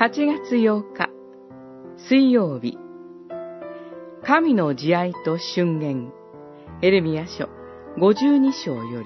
8月8日、水曜日。神の慈愛と箴言。エレミヤ書52章より。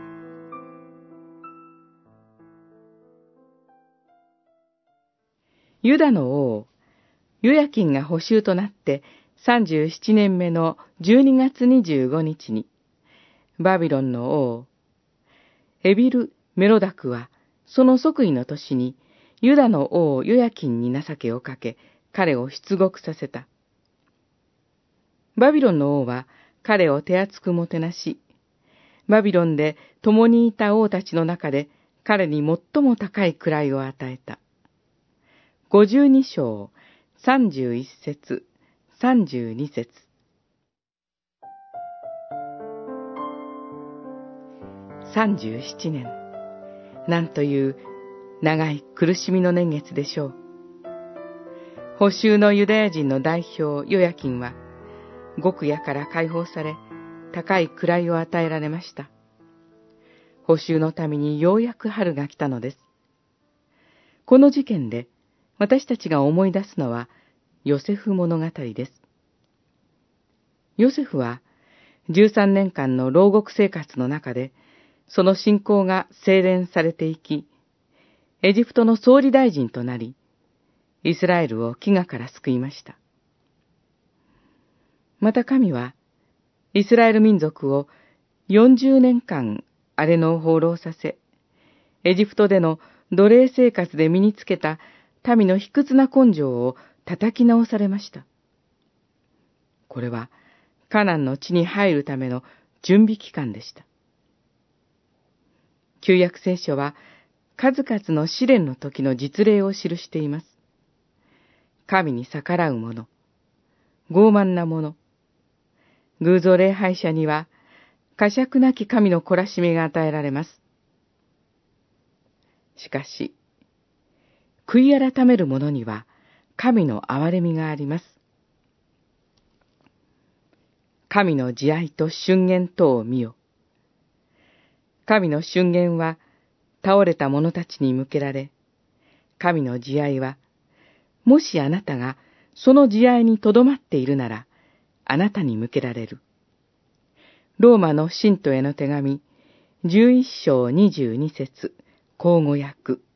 ユダの王、ヨヤキンが捕囚となって37年目の12月25日に、バビロンの王、エビル・メロダクは、その即位の年に、ユダの王ヨヤキンに情けをかけ、彼を出獄させた。バビロンの王は彼を手厚くもてなし、バビロンで共にいた王たちの中で彼に最も高い位を与えた。52章、31節、32節。37年。なんという長い苦しみの年月でしょう。捕囚のユダヤ人の代表ヨヤキンは、獄屋から解放され、高い位を与えられました。捕囚のためにようやく春が来たのです。この事件で私たちが思い出すのはヨセフ物語です。ヨセフは13年間の牢獄生活の中で、その信仰が精錬されていき、エジプトの総理大臣となり、イスラエルを飢餓から救いました。また神は、イスラエル民族を40年間荒れ野を放浪させ、エジプトでの奴隷生活で身につけた民の卑屈な根性を叩き直されました。これは、カナンの地に入るための準備期間でした。旧約聖書は、数々の試練の時の実例を記しています。神に逆らう者、傲慢な者、偶像礼拝者には、呵責なき神の懲らしめが与えられます。しかし、悔い改める者には、神の憐れみがあります。神の慈愛と箴言とを見よ。神の箴言は、倒れた者たちに向けられ、神の慈愛は、もしあなたがその慈愛にとどまっているなら、あなたに向けられる。ローマの信徒への手紙、11章22節、口語訳。